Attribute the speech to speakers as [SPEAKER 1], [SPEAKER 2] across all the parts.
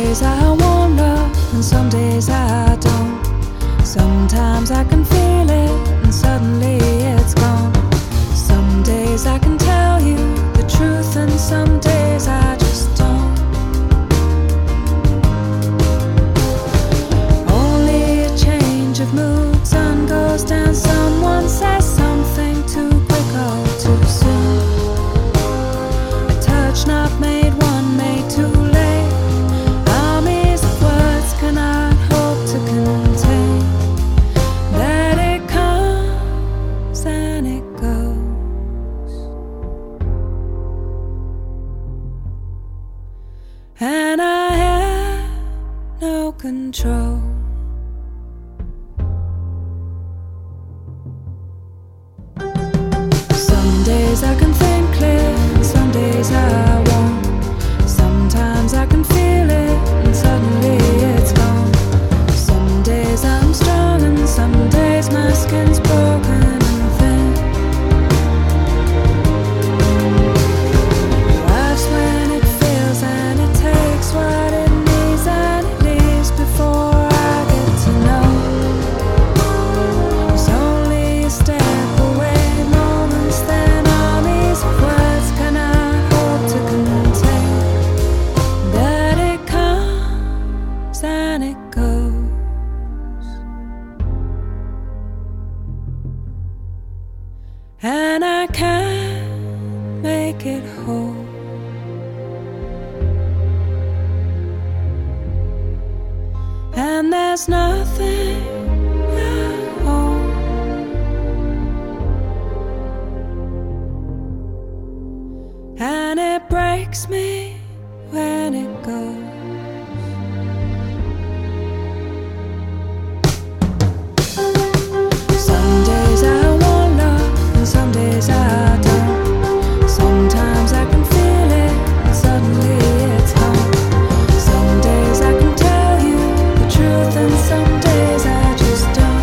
[SPEAKER 1] days I want love, and some days I don't. Sometimes I can feel it, and suddenly it's gone. Some days I can tell you the truth, and some days I just don't. Only a change of mood, sun goes down, someone says something too quick or too soon. A touch not made, one made too late. Armies of words cannot hope to contain. That it comes and it goes, and I have no control. Some days I can think clear, and some days I won't. Sometimes I can feel it, and suddenly it's gone. Some days I'm strong, and some days my skin's broken and thin. Life's when it feels, and it takes what it needs, and it leaves before I get to know. It's only a step away, moments then armies of words cannot hope to contain. That it comes and it goes, and I can't make it whole. And there's nothing I own, and it breaks me when it goes. Some days I want love, and some days I don't. Sometimes I can feel it, and suddenly it's gone. Some days I can tell you the truth, and some days I just don't.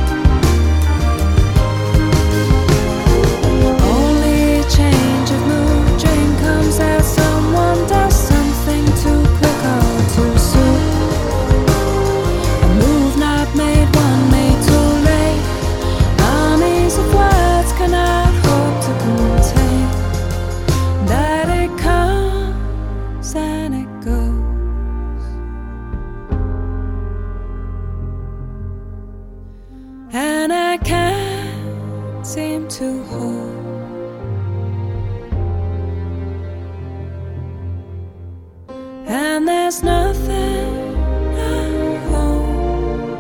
[SPEAKER 1] Only a change of mood, dream comes out, someone does something too quick or too soon. A move not made, one made too late. Armies of words cannot hope to contain. That it comes and it goes, and I can't seem to hold. And there's nothing I own,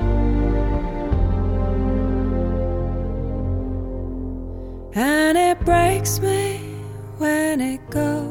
[SPEAKER 1] and it breaks me when it goes.